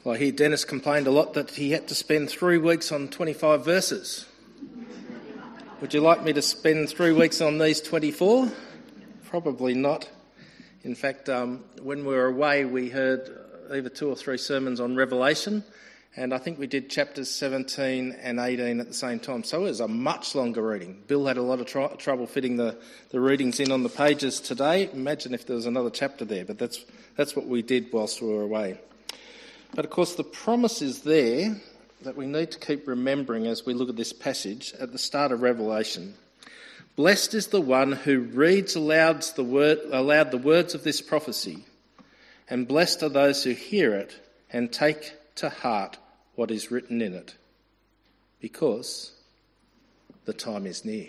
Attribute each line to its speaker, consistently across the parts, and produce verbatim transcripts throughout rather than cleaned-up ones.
Speaker 1: Well, I hear Dennis complained a lot that he had to spend three weeks on twenty-five verses. Would you like me to spend three weeks on these twenty-four? Probably not. In fact, um, when we were away, we heard either two or three sermons on Revelation, and I think we did chapters seventeen and eighteen at the same time, so it was a much longer reading. Bill had a lot of tr- trouble fitting the, the readings in on the pages today. Imagine if there was another chapter there, but that's that's what we did whilst we were away. But of course the promise is there that we need to keep remembering as we look at this passage at the start of Revelation. Blessed is the one who reads aloud the, word, aloud the words of this prophecy, and blessed are those who hear it and take to heart what is written in it, because the time is near.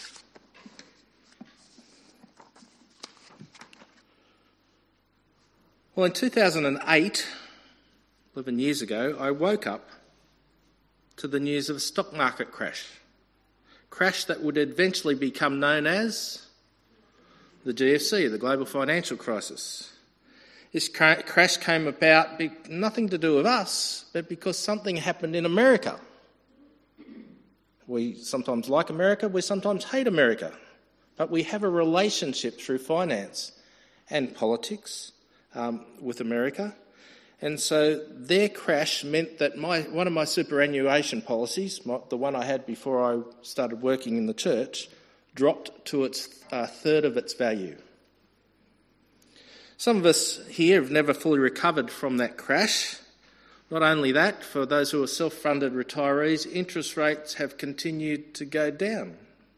Speaker 1: Well, in two thousand eight, eleven years ago, I woke up to the news of a stock market crash. Crash that would eventually become known as the G F C, the Global Financial Crisis. This cra- crash came about be- nothing to do with us, but because something happened in America. We sometimes like America, we sometimes hate America, but we have a relationship through finance and politics um, with America. And so their crash meant that my one of my superannuation policies, my, the one I had before I started working in the church, dropped to its uh, third of its value. Some of us here have never fully recovered from that crash. Not only that, for those who are self-funded retirees, interest rates have continued to go down,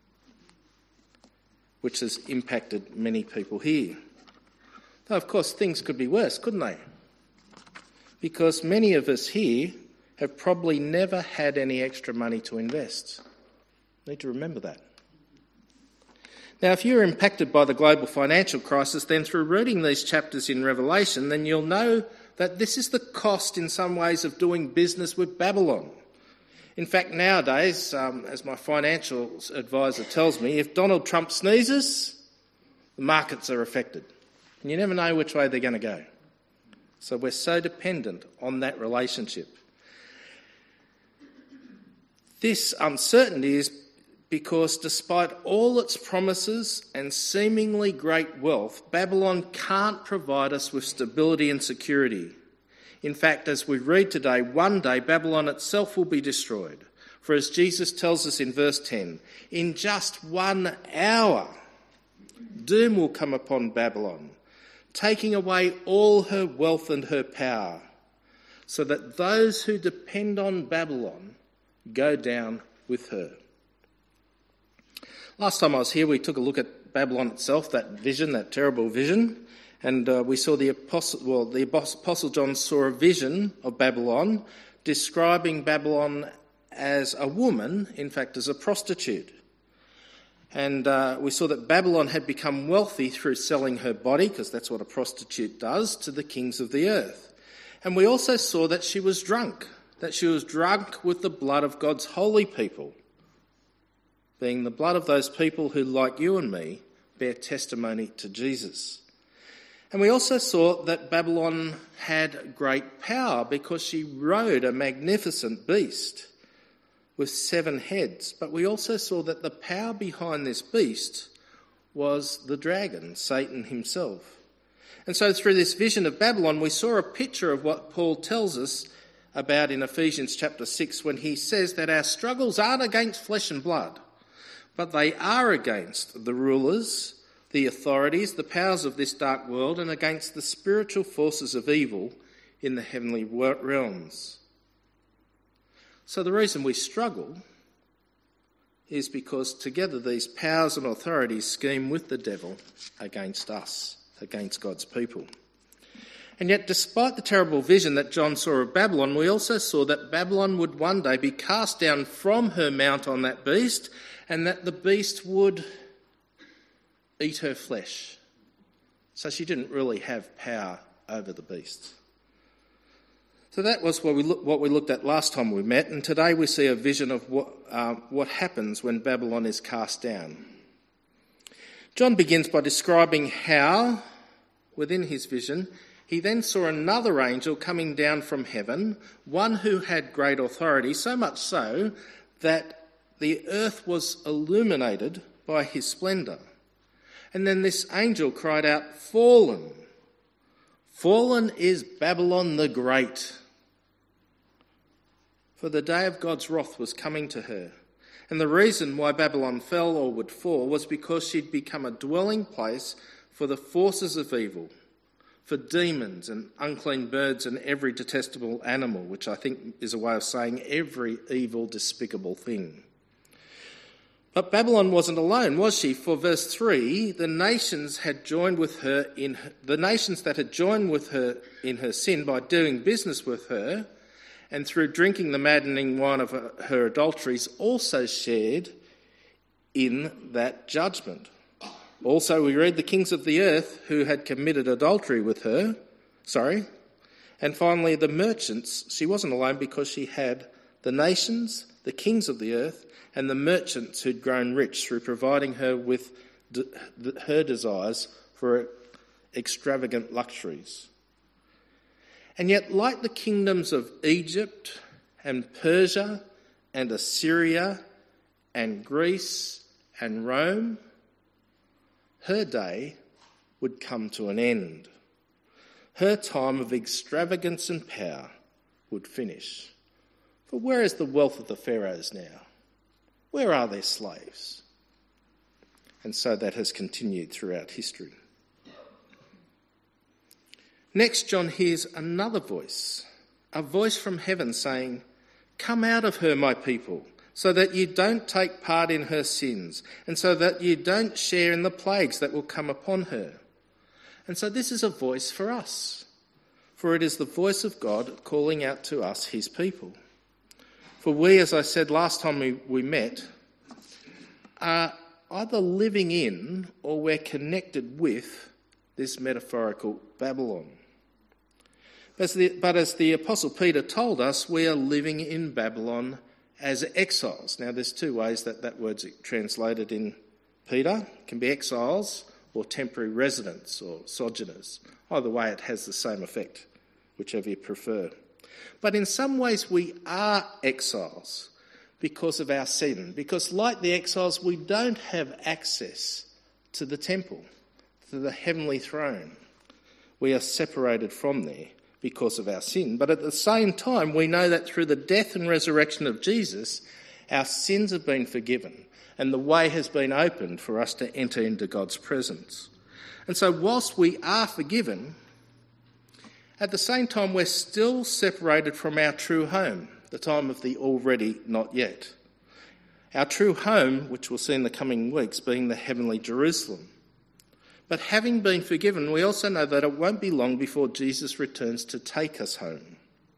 Speaker 1: which has impacted many people here. Though, of course, things could be worse, couldn't they? Because many of us here have probably never had any extra money to invest. Need to remember that. Now, if you're impacted by the global financial crisis, then through reading these chapters in Revelation, then you'll know that this is the cost in some ways of doing business with Babylon. In fact, nowadays, um, as my financial advisor tells me, if Donald Trump sneezes, the markets are affected. And you never know which way they're going to go. So we're so dependent on that relationship. This uncertainty is because despite all its promises and seemingly great wealth, Babylon can't provide us with stability and security. In fact, as we read today, one day Babylon itself will be destroyed. For as Jesus tells us in verse ten, in just one hour, doom will come upon Babylon, taking away all her wealth and her power, so that those who depend on Babylon go down with her. Last time I was here, we took a look at Babylon itself, that vision, that terrible vision, and uh, we saw the apostle, well, the apostle John saw a vision of Babylon, describing Babylon as a woman, in fact, as a prostitute. And uh, we saw that Babylon had become wealthy through selling her body, because that's what a prostitute does, to the kings of the earth. And we also saw that she was drunk, that she was drunk with the blood of God's holy people, being the blood of those people who, like you and me, bear testimony to Jesus. And we also saw that Babylon had great power because she rode a magnificent beast with seven heads. But we also saw that the power behind this beast was the dragon, Satan himself. And so through this vision of Babylon, we saw a picture of what Paul tells us about in Ephesians chapter six, when he says that our struggles aren't against flesh and blood, but they are against the rulers, the authorities, the powers of this dark world, and against the spiritual forces of evil in the heavenly realms. So the reason we struggle is because together these powers and authorities scheme with the devil against us, against God's people. And yet, despite the terrible vision that John saw of Babylon, we also saw that Babylon would one day be cast down from her mount on that beast, and that the beast would eat her flesh. So she didn't really have power over the beast. So that was what we, look, what we looked at last time we met, and today we see a vision of what, uh, what happens when Babylon is cast down. John begins by describing how, within his vision, He then saw another angel coming down from heaven, one who had great authority, so much so that the earth was illuminated by his splendour. And then this angel cried out, "Fallen! Fallen is Babylon the Great, for the day of God's wrath was coming to her." And the reason why Babylon fell or would fall was because she'd become a dwelling place for the forces of evil, for demons and unclean birds and every detestable animal, which I think is a way of saying every evil, despicable thing. But Babylon wasn't alone, was she? For verse three, the nations had joined with her in her, the nations that had joined with her in her sin by doing business with her, and through drinking the maddening wine of her, her adulteries, also shared in that judgment. Also, we read the kings of the earth who had committed adultery with her. Sorry. And finally, the merchants. She wasn't alone because she had the nations, the kings of the earth, and the merchants who'd grown rich through providing her with de- her desires for extravagant luxuries. And yet, like the kingdoms of Egypt and Persia and Assyria and Greece and Rome, her day would come to an end. Her time of extravagance and power would finish. For where is the wealth of the pharaohs now? Where are their slaves? And so that has continued throughout history. Next, John hears another voice, a voice from heaven saying, "Come out of her, my people, so that you don't take part in her sins, and so that you don't share in the plagues that will come upon her." And so this is a voice for us, for it is the voice of God calling out to us, his people. For we, as I said last time we, we met, are either living in or we're connected with this metaphorical Babylon. As the, but as the Apostle Peter told us, we are living in Babylon as exiles. Now, there's two ways that that word's translated in Peter. It can be exiles or temporary residents or sojourners. Either way, it has the same effect, whichever you prefer. But in some ways, we are exiles because of our sin. Because like the exiles, we don't have access to the temple, to the heavenly throne. We are separated from there because of our sin. But at the same time, we know that through the death and resurrection of Jesus, our sins have been forgiven and the way has been opened for us to enter into God's presence. And so whilst we are forgiven, at the same time we're still separated from our true home, the time of the already not yet. Our true home, which we'll see in the coming weeks, being the heavenly Jerusalem. But having been forgiven, we also know that it won't be long before Jesus returns to take us home.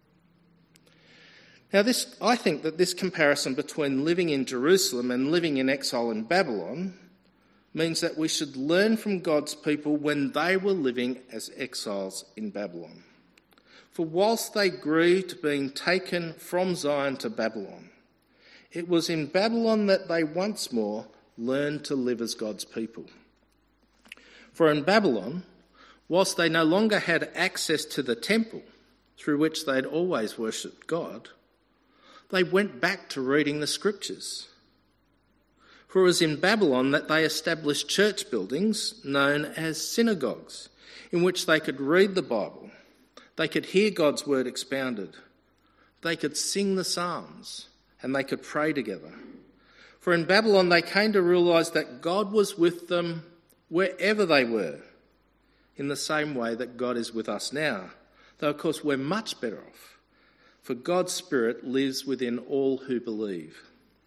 Speaker 1: Now, this, I think that this comparison between living in Jerusalem and living in exile in Babylon means that we should learn from God's people when they were living as exiles in Babylon. For whilst they grew to being taken from Zion to Babylon, it was in Babylon that they once more learned to live as God's people. For in Babylon, whilst they no longer had access to the temple through which they had always worshipped God, they went back to reading the scriptures. For it was in Babylon that they established church buildings known as synagogues, in which they could read the Bible, they could hear God's word expounded, they could sing the Psalms, and they could pray together. For in Babylon they came to realise that God was with them wherever they were, in the same way that God is with us now. Though, of course, we're much better off, for God's Spirit lives within all who believe.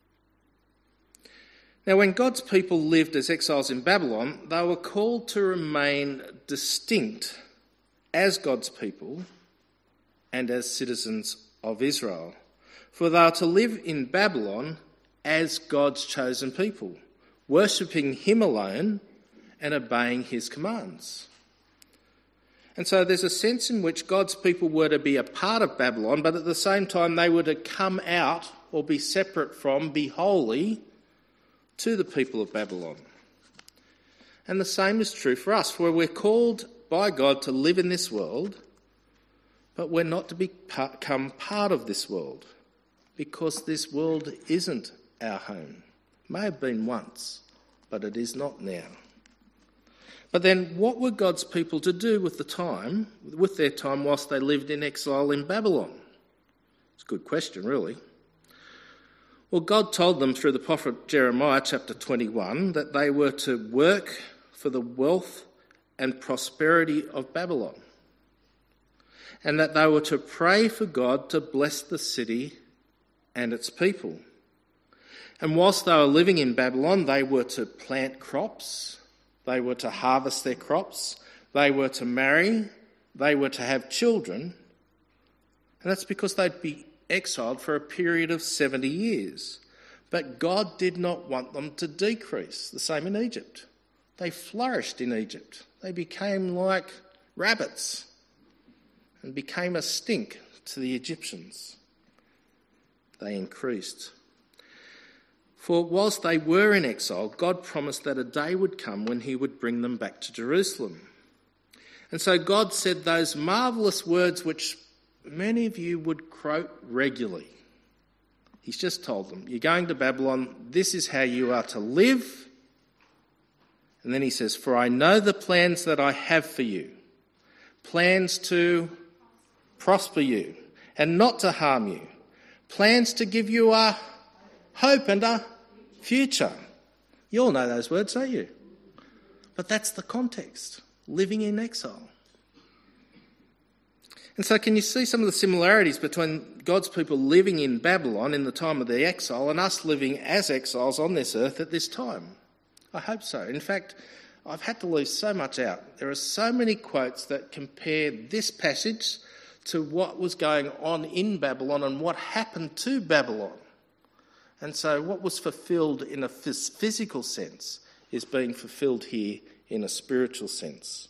Speaker 1: Now, when God's people lived as exiles in Babylon, they were called to remain distinct as God's people and as citizens of Israel, for they are to live in Babylon as God's chosen people, worshipping him alone and obeying his commands. And so there's a sense in which God's people were to be a part of Babylon, but at the same time they were to come out or be separate from, be holy to the people of Babylon. And the same is true for us, for we're called by God to live in this world, but we're not to become part of this world, because this world isn't our home. It may have been once, but it is not now. But then what were God's people to do with the time, with their time whilst they lived in exile in Babylon? It's a good question, really. Well, God told them through the prophet Jeremiah chapter twenty-one that they were to work for the wealth and prosperity of Babylon, and that they were to pray for God to bless the city and its people. And whilst they were living in Babylon, they were to plant crops, they were to harvest their crops, they were to marry, they were to have children, and that's because they'd be exiled for a period of seventy years. But God did not want them to decrease. The same in Egypt. They flourished in Egypt. They became like rabbits and became a stink to the Egyptians. They increased. For whilst they were in exile, God promised that a day would come when he would bring them back to Jerusalem. And so God said those marvellous words which many of you would quote regularly. He's just told them, you're going to Babylon, this is how you are to live. And then he says, for I know the plans that I have for you, plans to prosper you and not to harm you, plans to give you a hope and a future. You all know those words, don't you? But that's the context, living in exile. And so can you see some of the similarities between God's people living in Babylon in the time of the exile and us living as exiles on this earth at this time? I hope so. In fact, I've had to leave so much out. There are so many quotes that compare this passage to what was going on in Babylon and what happened to Babylon. And so what was fulfilled in a physical sense is being fulfilled here in a spiritual sense.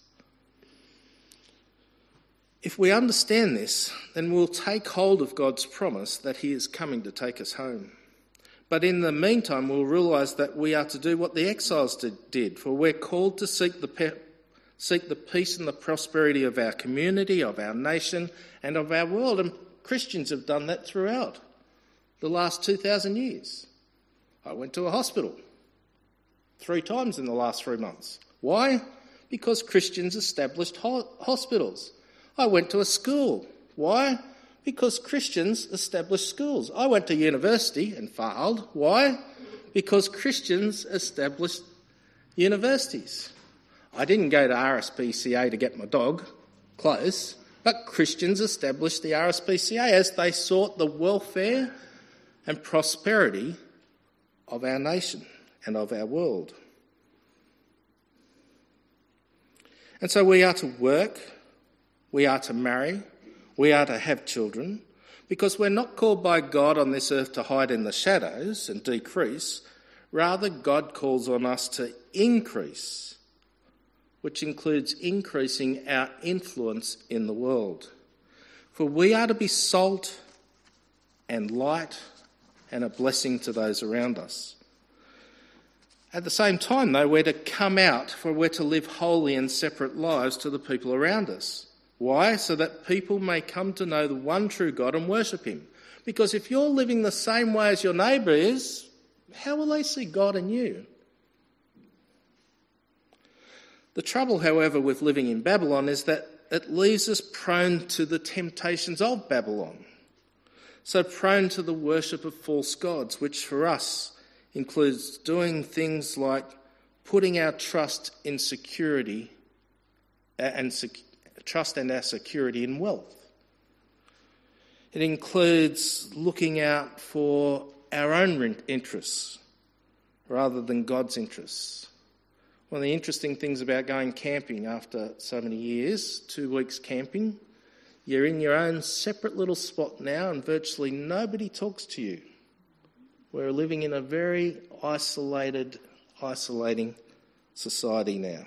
Speaker 1: If we understand this, then we'll take hold of God's promise that he is coming to take us home. But in the meantime, we'll realise that we are to do what the exiles did, for we're called to seek the, pe- seek the peace and the prosperity of our community, of our nation, and of our world. And Christians have done that throughout the last two thousand years. I went to a hospital three times in the last three months. Why? Because Christians established ho- hospitals. I went to a school. Why? Because Christians established schools. I went to university and failed. Why? Because Christians established universities. I didn't go to R S P C A to get my dog, close, but Christians established the R S P C A as they sought the welfare and prosperity of our nation and of our world. And so we are to work, we are to marry, we are to have children, because we're not called by God on this earth to hide in the shadows and decrease. Rather, God calls on us to increase, which includes increasing our influence in the world. For we are to be salt and light and a blessing to those around us. At the same time, though, we're to come out, for we're to live holy and separate lives to the people around us. Why? So that people may come to know the one true God and worship him. Because if you're living the same way as your neighbour is, how will they see God in you? The trouble, however, with living in Babylon is that it leaves us prone to the temptations of Babylon. So prone to the worship of false gods, which for us includes doing things like putting our trust in security and security. Trust and our security in wealth. It includes looking out for our own interests rather than God's interests. One of the interesting things about going camping after so many years, two weeks camping, you're in your own separate little spot now and virtually nobody talks to you. We're living in a very isolated, isolating society now.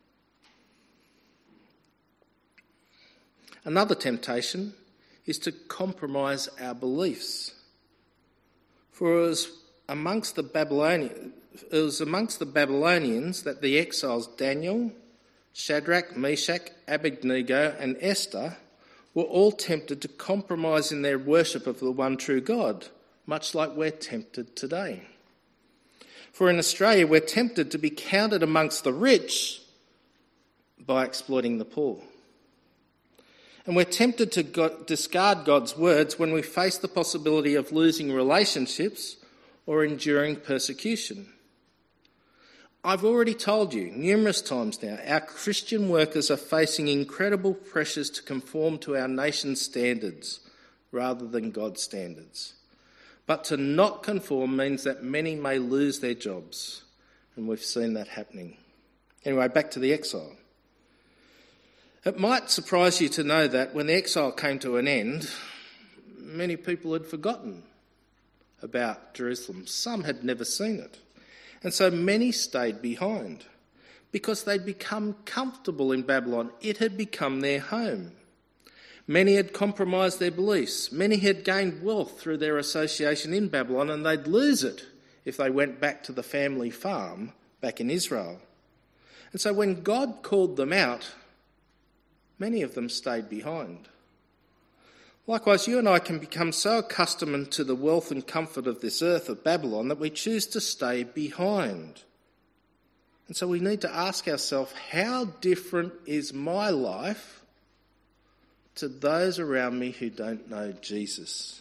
Speaker 1: Another temptation is to compromise our beliefs. For it was amongst the Babylonians, it was amongst the Babylonians that the exiles Daniel, Shadrach, Meshach, Abednego and Esther were all tempted to compromise in their worship of the one true God, much like we're tempted today. For in Australia, we're tempted to be counted amongst the rich by exploiting the poor. And we're tempted to go- discard God's words when we face the possibility of losing relationships or enduring persecution. I've already told you numerous times now, our Christian workers are facing incredible pressures to conform to our nation's standards rather than God's standards. But to not conform means that many may lose their jobs, and we've seen that happening. Anyway, back to the exile. It might surprise you to know that when the exile came to an end, many people had forgotten about Jerusalem. Some had never seen it. And so many stayed behind because they'd become comfortable in Babylon. It had become their home. Many had compromised their beliefs. Many had gained wealth through their association in Babylon, and they'd lose it if they went back to the family farm back in Israel. And so when God called them out, many of them stayed behind. Likewise, you and I can become so accustomed to the wealth and comfort of this earth of Babylon that we choose to stay behind. And so we need to ask ourselves, how different is my life to those around me who don't know Jesus?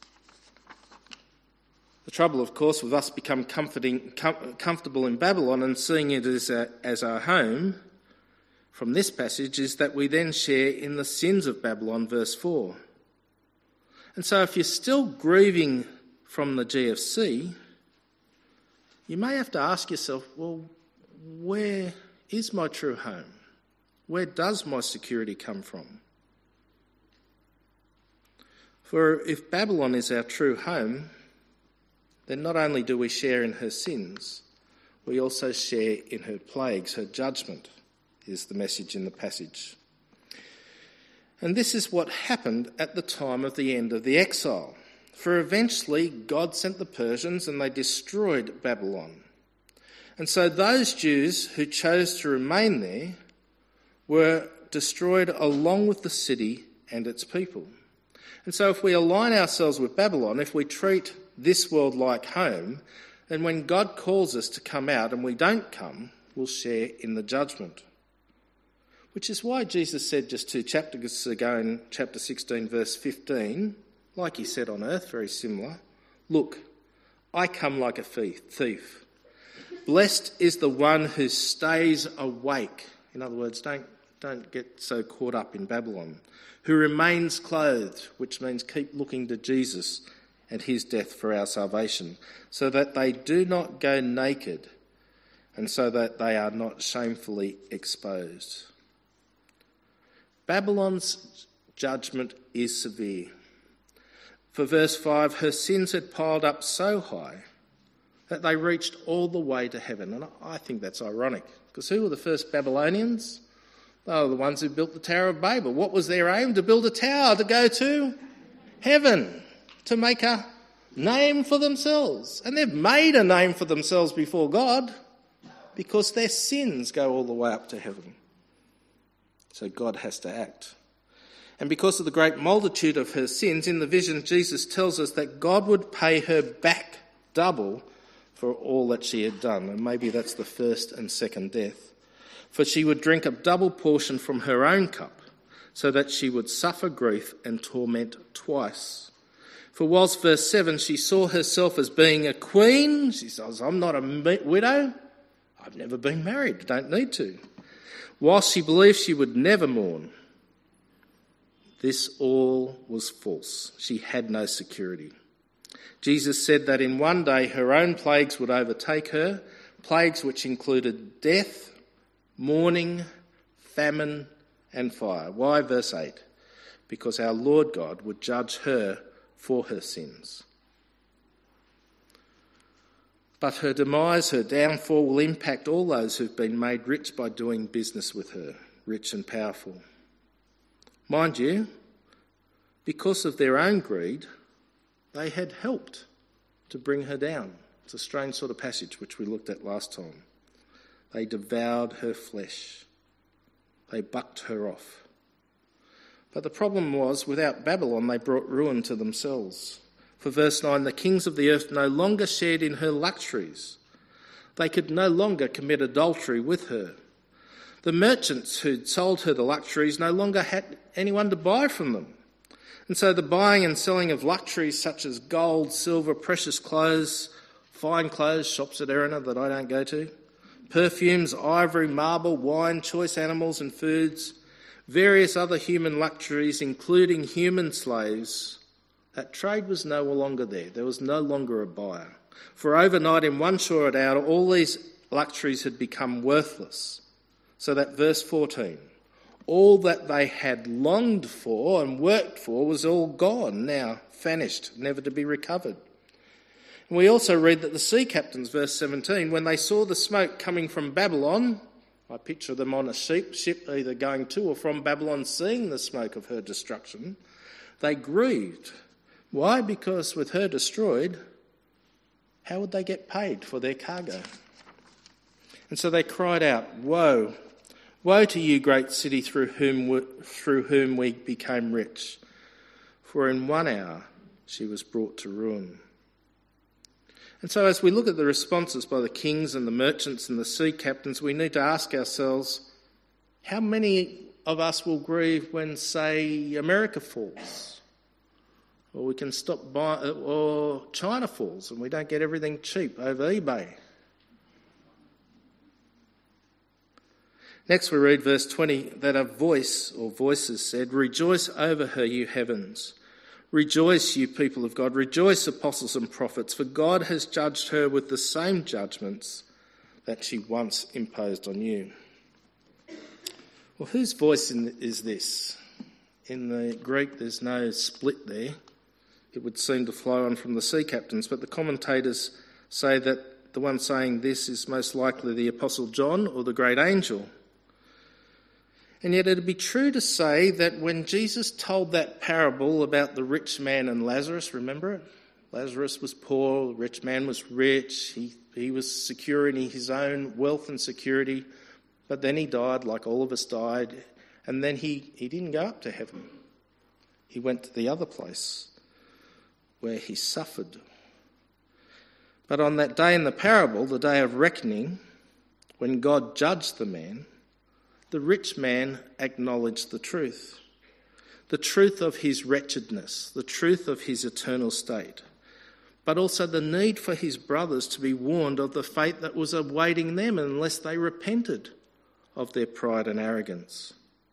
Speaker 1: The trouble, of course, with us become comforting, com- comfortable in Babylon and seeing it as, a, as our home from this passage is that we then share in the sins of Babylon, verse four. And so if you're still grieving from the G F C, you may have to ask yourself, well, where is my true home? Where does my security come from? For if Babylon is our true home, then not only do we share in her sins, we also share in her plagues. Her judgment is the message in the passage. And this is what happened at the time of the end of the exile. For eventually God sent the Persians and they destroyed Babylon. And so those Jews who chose to remain there were destroyed along with the city and its people. And so if we align ourselves with Babylon, if we treat this world like home, then when God calls us to come out and we don't come, we'll share in the judgment. Which is why Jesus said just two chapters ago in chapter sixteen, verse fifteen, like he said on earth, very similar, "Look, I come like a thief. Blessed is the one who stays awake." In other words, don't, don't get so caught up in Babylon. "Who remains clothed," which means keep looking to Jesus and his death for our salvation, "so that they do not go naked and so that they are not shamefully exposed." Babylon's judgment is severe. For verse five, her sins had piled up so high that they reached all the way to heaven. And I think that's ironic, because who were the first Babylonians? They were the ones who built the Tower of Babel. What was their aim? To build a tower to go to heaven, to make a name for themselves. And they've made a name for themselves before God because their sins go all the way up to heaven. So God has to act. And because of the great multitude of her sins, in the vision Jesus tells us that God would pay her back double for all that she had done. And maybe that's the first and second death. For she would drink a double portion from her own cup, so that she would suffer grief and torment twice. For whilst, verse seven, she saw herself as being a queen, she says, "I'm not a widow, I've never been married, don't need to." Whilst she believed she would never mourn, this all was false. She had no security. Jesus said that in one day her own plagues would overtake her, plagues which included death, mourning, famine and fire. Why? Verse eight. Because our Lord God would judge her for her sins. But her demise, her downfall, will impact all those who've been made rich by doing business with her, rich and powerful. Mind you, because of their own greed, they had helped to bring her down. It's a strange sort of passage which we looked at last time. They devoured her flesh. They bucked her off. But the problem was, without Babylon, they brought ruin to themselves. For verse nine, the kings of the earth no longer shared in her luxuries. They could no longer commit adultery with her. The merchants who'd sold her the luxuries no longer had anyone to buy from them. And so the buying and selling of luxuries such as gold, silver, precious clothes, fine clothes, shops at Erina that I don't go to, perfumes, ivory, marble, wine, choice animals and foods, various other human luxuries, including human slaves, that trade was no longer there. There was no longer a buyer. For overnight, in one short hour, all these luxuries had become worthless. So that verse fourteen, all that they had longed for and worked for was all gone, now vanished, never to be recovered. And we also read that the sea captains, verse seventeen, when they saw the smoke coming from Babylon, I picture them on a ship, ship either going to or from Babylon, seeing the smoke of her destruction, they grieved. Why? Because with her destroyed, how would they get paid for their cargo? And so they cried out, "Woe! Woe to you, great city, through whom we, through whom we became rich. For in one hour she was brought to ruin." And so as we look at the responses by the kings and the merchants and the sea captains, we need to ask ourselves, how many of us will grieve when, say, America falls? Or we can stop buying, or China falls and we don't get everything cheap over eBay. Next we read verse twenty, that a voice or voices said, "Rejoice over her, you heavens. Rejoice, you people of God. Rejoice, apostles and prophets, for God has judged her with the same judgments that she once imposed on you." Well, whose voice is this? In the Greek, there's no split there. It would seem to flow on from the sea captains, but the commentators say that the one saying this is most likely the Apostle John or the great angel. And yet it'd be true to say that when Jesus told that parable about the rich man and Lazarus, remember it? Lazarus was poor, the rich man was rich, he, he was secure in his own wealth and security, but then he died like all of us died, and then he, he didn't go up to heaven. He went to the other place where he suffered. But on that day in the parable, the day of reckoning, when God judged the man, the rich man acknowledged the truth, the truth of his wretchedness, the truth of his eternal state, but also the need for his brothers to be warned of the fate that was awaiting them unless they repented of their pride and arrogance.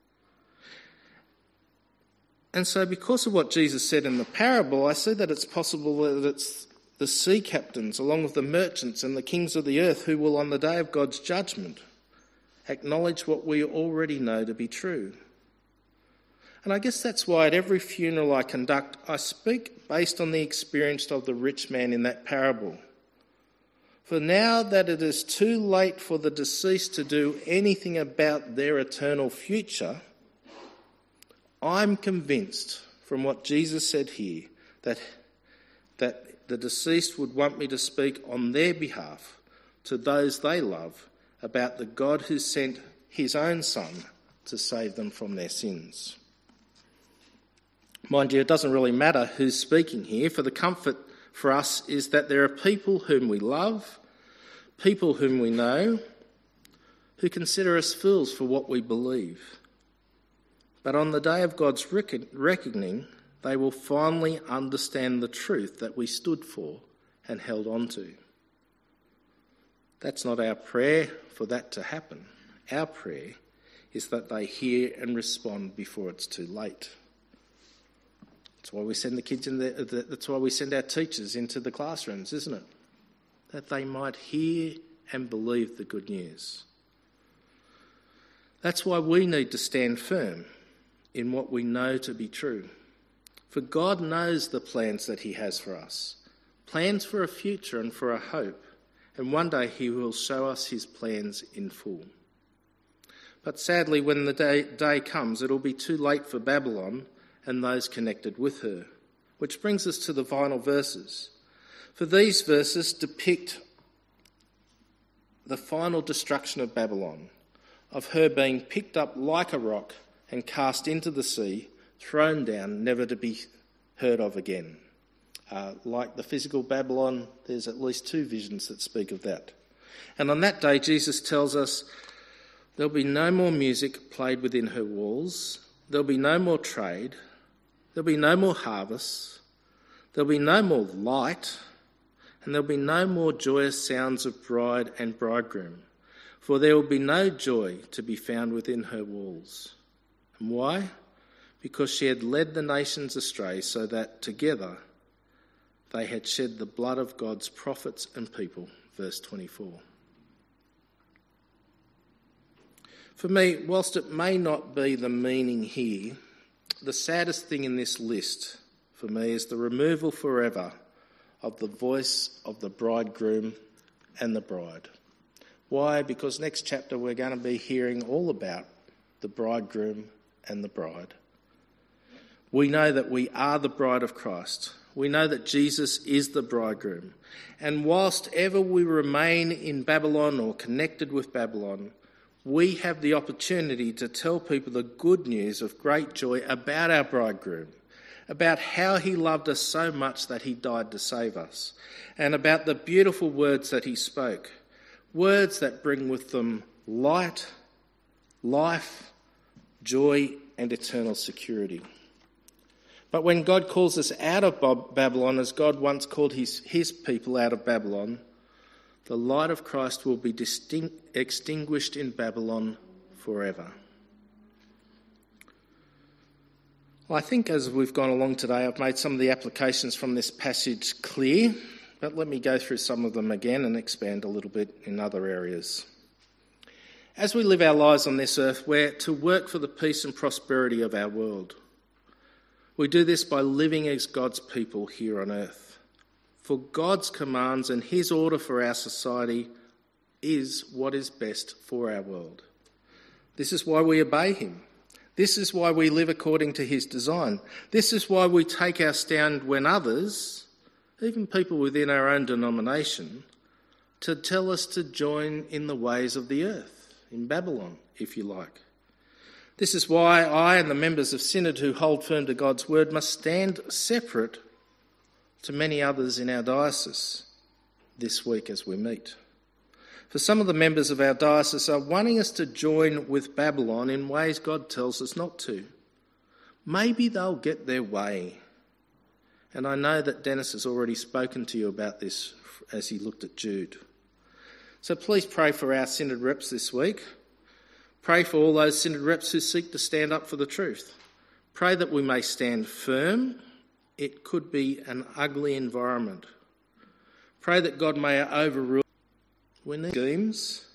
Speaker 1: And so because of what Jesus said in the parable, I see that it's possible that it's the sea captains, along with the merchants and the kings of the earth, who will on the day of God's judgment acknowledge what we already know to be true. And I guess that's why at every funeral I conduct, I speak based on the experience of the rich man in that parable. For now that it is too late for the deceased to do anything about their eternal future, I'm convinced from what Jesus said here that, that the deceased would want me to speak on their behalf to those they love about the God who sent his own Son to save them from their sins. Mind you, it doesn't really matter who's speaking here, for the comfort for us is that there are people whom we love, people whom we know, who consider us fools for what we believe. But on the day of God's reckoning, they will finally understand the truth that we stood for and held on to. That's not our prayer for that to happen. Our prayer is that they hear and respond before it's too late. That's why we send the kids in the, that's why we send our teachers into the classrooms, isn't it? That they might hear and believe the good news. That's why we need to stand firm in what we know to be true. For God knows the plans that he has for us, plans for a future and for a hope, and one day he will show us his plans in full. But sadly, when the day, day comes, it'll be too late for Babylon and those connected with her. Which brings us to the final verses. For these verses depict the final destruction of Babylon, of her being picked up like a rock and cast into the sea, thrown down, never to be heard of again. Uh, like the physical Babylon, there's at least two visions that speak of that. And on that day, Jesus tells us there'll be no more music played within her walls, there'll be no more trade, there'll be no more harvests, there'll be no more light, and there'll be no more joyous sounds of bride and bridegroom, for there will be no joy to be found within her walls. And why? Because she had led the nations astray, so that together they had shed the blood of God's prophets and people. Verse twenty-four. For me, whilst it may not be the meaning here, the saddest thing in this list for me is the removal forever of the voice of the bridegroom and the bride. Why? Because next chapter we're going to be hearing all about the bridegroom and the bride. We know that we are the bride of Christ. We know that Jesus is the bridegroom. And whilst ever we remain in Babylon or connected with Babylon, we have the opportunity to tell people the good news of great joy about our bridegroom, about how he loved us so much that he died to save us, and about the beautiful words that he spoke, words that bring with them light, life, joy, and eternal security. But when God calls us out of Babylon, as God once called his, his people out of Babylon, the light of Christ will be distinct, extinguished in Babylon forever. Well, I think as we've gone along today, I've made some of the applications from this passage clear, but let me go through some of them again and expand a little bit in other areas. As we live our lives on this earth, we're to work for the peace and prosperity of our world. We do this by living as God's people here on earth. For God's commands and his order for our society is what is best for our world. This is why we obey him. This is why we live according to his design. This is why we take our stand when others, even people within our own denomination, to tell us to join in the ways of the earth, in Babylon, if you like. This is why I and the members of Synod who hold firm to God's word must stand separate to many others in our diocese this week as we meet. For some of the members of our diocese are wanting us to join with Babylon in ways God tells us not to. Maybe they'll get their way. And I know that Dennis has already spoken to you about this as he looked at Jude. So please pray for our Synod reps this week. Pray for all those Synod reps who seek to stand up for the truth. Pray that we may stand firm. It could be an ugly environment. Pray that God may overrule. We need schemes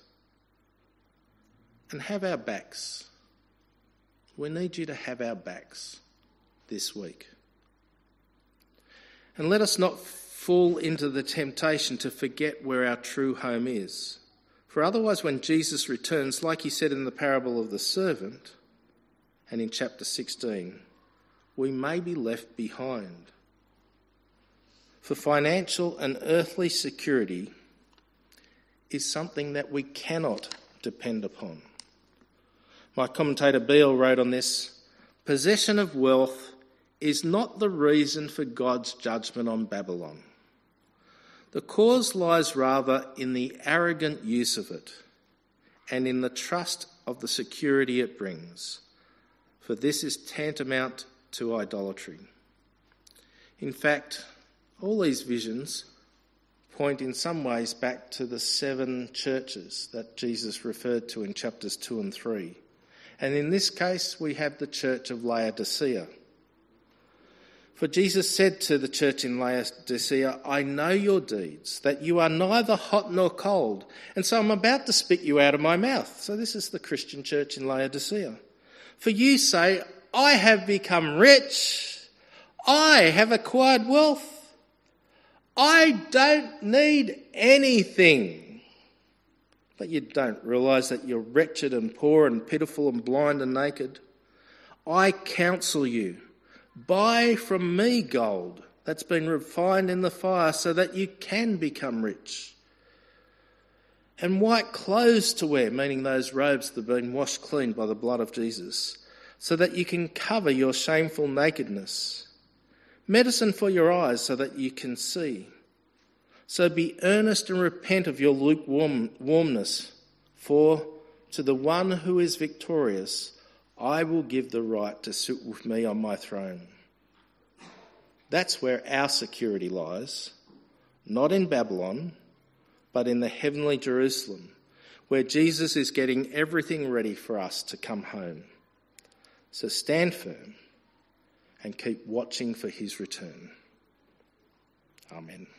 Speaker 1: and have our backs. We need you to have our backs this week. And let us not fall into the temptation to forget where our true home is. For otherwise, when Jesus returns, like he said in the parable of the servant and in chapter sixteen, we may be left behind. For financial and earthly security is something that we cannot depend upon. My commentator Beale wrote on this, possession of wealth is not the reason for God's judgment on Babylon. The cause lies rather in the arrogant use of it and in the trust of the security it brings, for this is tantamount to idolatry. In fact, all these visions point in some ways back to the seven churches that Jesus referred to in chapters two and three. And in this case, we have the church of Laodicea. For Jesus said to the church in Laodicea, I know your deeds, that you are neither hot nor cold, and so I'm about to spit you out of my mouth. So this is the Christian church in Laodicea. For you say, I have become rich, I have acquired wealth, I don't need anything. But you don't realise that you're wretched and poor and pitiful and blind and naked. I counsel you, buy from me gold that's been refined in the fire so that you can become rich. and white clothes to wear, meaning those robes that have been washed clean by the blood of Jesus, so that you can cover your shameful nakedness. Medicine for your eyes so that you can see. So be earnest and repent of your lukewarmness, for to the one who is victorious, I will give the right to sit with me on my throne. That's where our security lies, not in Babylon, but in the heavenly Jerusalem, where Jesus is getting everything ready for us to come home. So stand firm and keep watching for his return. Amen.